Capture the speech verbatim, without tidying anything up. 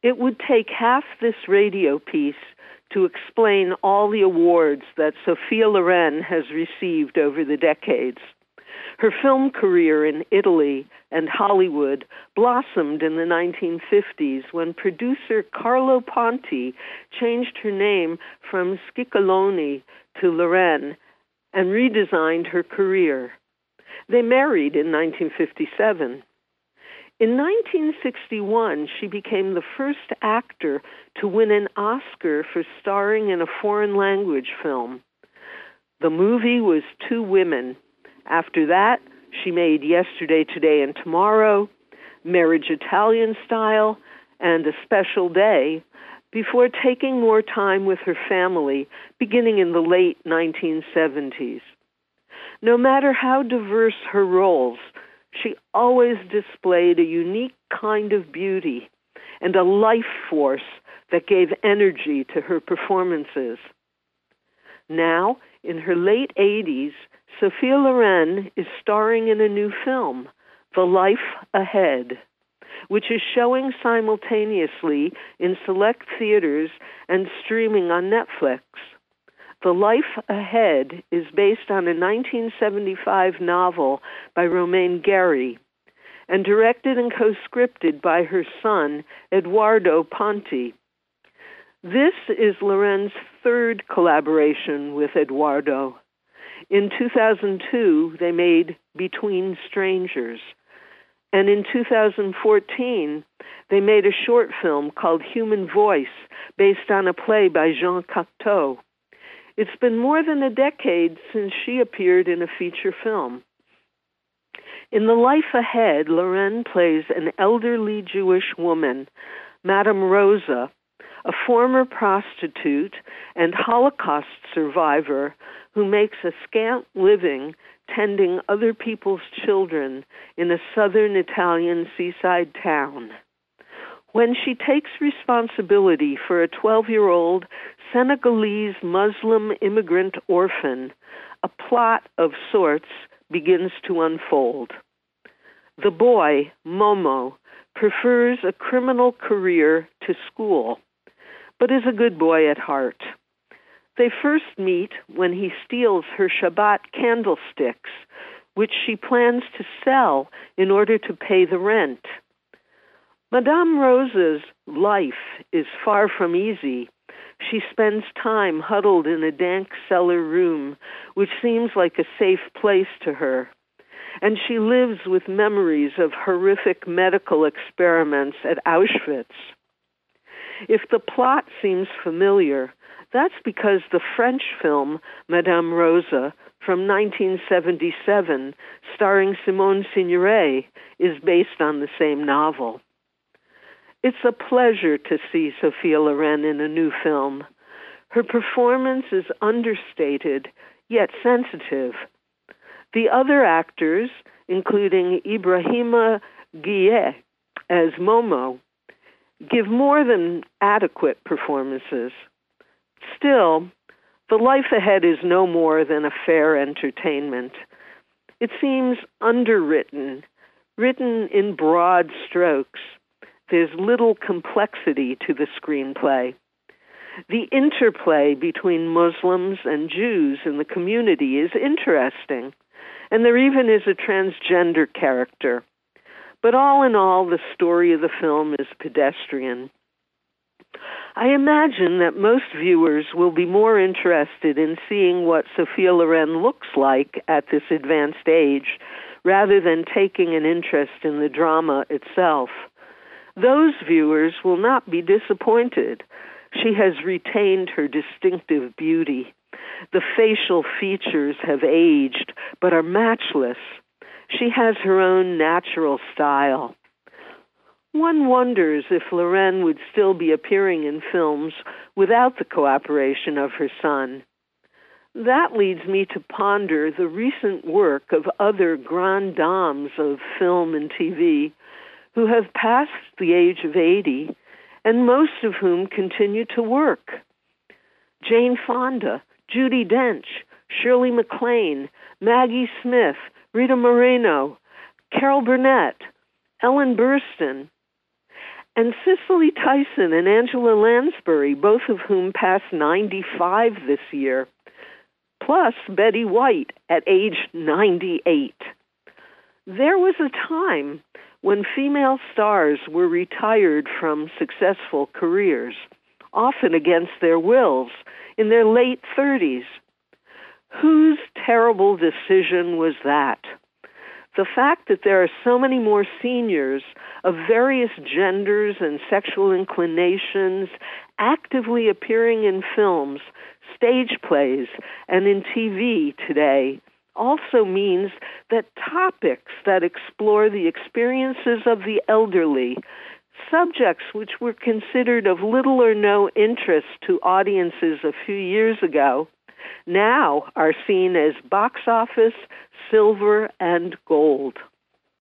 It would take half this radio piece to explain all the awards that Sophia Loren has received over the decades. Her film career in Italy and Hollywood blossomed in the nineteen fifties when producer Carlo Ponti changed her name from Schiccoloni to Loren and redesigned her career. They married in nineteen fifty-seven. In nineteen sixty-one, she became the first actor to win an Oscar for starring in a foreign language film. The movie was Two Women. After that, she made Yesterday, Today, and Tomorrow, Marriage Italian Style, and A Special Day, before taking more time with her family, beginning in the late nineteen seventies. No matter how diverse her roles, she always displayed a unique kind of beauty and a life force that gave energy to her performances. Now, in her late eighties, Sophia Loren is starring in a new film, The Life Ahead, which is showing simultaneously in select theaters and streaming on Netflix. The Life Ahead is based on a nineteen seventy-five novel by Romain Gary and directed and co-scripted by her son, Eduardo Ponti. This is Loren's third collaboration with Eduardo. In two thousand two, they made Between Strangers. And in two thousand fourteen, they made a short film called Human Voice, based on a play by Jean Cocteau. It's been more than a decade since she appeared in a feature film. In The Life Ahead, Loren plays an elderly Jewish woman, Madame Rosa, a former prostitute and Holocaust survivor who makes a scant living tending other people's children in a southern Italian seaside town. When she takes responsibility for a twelve-year-old Senegalese Muslim immigrant orphan, a plot of sorts begins to unfold. The boy, Momo, prefers a criminal career to school, but is a good boy at heart. They first meet when he steals her Shabbat candlesticks, which she plans to sell in order to pay the rent. Madame Rosa's life is far from easy. She spends time huddled in a dank cellar room, which seems like a safe place to her. And she lives with memories of horrific medical experiments at Auschwitz. If the plot seems familiar, that's because the French film Madame Rosa from nineteen seventy-seven, starring Simone Signoret, is based on the same novel. It's a pleasure to see Sophia Loren in a new film. Her performance is understated, yet sensitive. The other actors, including Ibrahima Gueye as Momo, give more than adequate performances. Still, The Life Ahead is no more than a fair entertainment. It seems underwritten, written in broad strokes. There's little complexity to the screenplay. The interplay between Muslims and Jews in the community is interesting, and there even is a transgender character. But all in all, the story of the film is pedestrian. I imagine that most viewers will be more interested in seeing what Sophia Loren looks like at this advanced age, rather than taking an interest in the drama itself. Those viewers will not be disappointed. She has retained her distinctive beauty. The facial features have aged, but are matchless. She has her own natural style. One wonders if Loren would still be appearing in films without the cooperation of her son. That leads me to ponder the recent work of other grandes dames of film and T V who have passed the age of eighty, and most of whom continue to work. Jane Fonda, Judi Dench, Shirley MacLaine, Maggie Smith, Rita Moreno, Carol Burnett, Ellen Burstyn. And Cicely Tyson and Angela Lansbury, both of whom passed ninety-five this year, plus Betty White at age ninety-eight. There was a time when female stars were retired from successful careers, often against their wills, in their late thirties. Whose terrible decision was that? The fact that there are so many more seniors of various genders and sexual inclinations actively appearing in films, stage plays, and in T V today also means that topics that explore the experiences of the elderly, subjects which were considered of little or no interest to audiences a few years ago, now are seen as box office, silver, and gold.